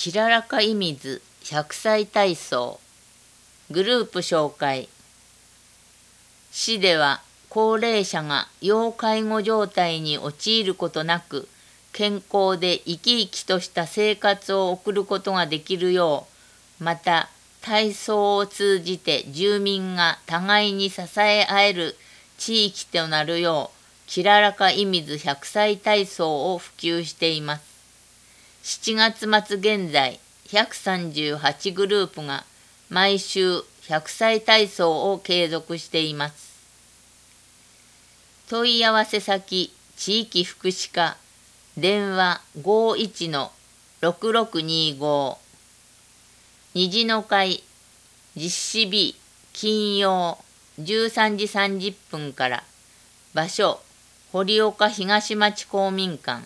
きららかいみず100歳体操。グループ紹介。市では高齢者が要介護状態に陥ることなく、健康で生き生きとした生活を送ることができるよう、また体操を通じて住民が互いに支え合える地域となるよう、きららかいみず100歳体操を普及しています。7月末現在、138グループが毎週100歳体操を継続しています。問い合わせ先、地域福祉課、電話51-6625。虹の会、実施日、金曜、13時30分から。場所、堀岡東町公民館。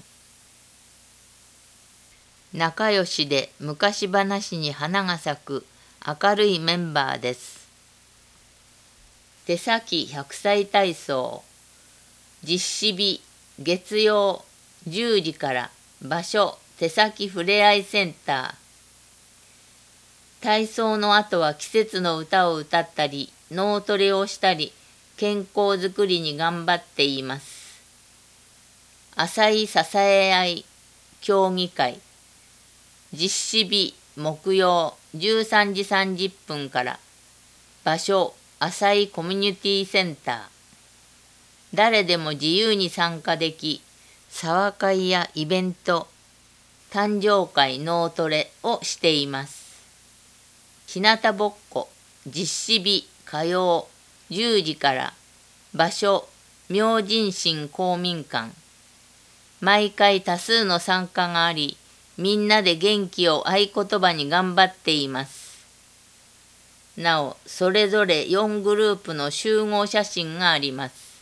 仲良しで昔話に花が咲く明るいメンバーです。手先100歳体操。実施日、月曜10時から。場所、手先ふれあいセンター。体操の後は季節の歌を歌ったり、脳トレをしたり、健康づくりに頑張っています。浅い支え合い協議会。実施日、木曜13時30分から。場所、浅いコミュニティセンター。誰でも自由に参加でき、茶話会やイベント、誕生会、脳トレをしています。日向ぼっこ、実施日、火曜10時から。場所、明神神公民館。毎回多数の参加があり、みんなで元気を合言葉に頑張っています。なお、それぞれ4グループの集合写真があります。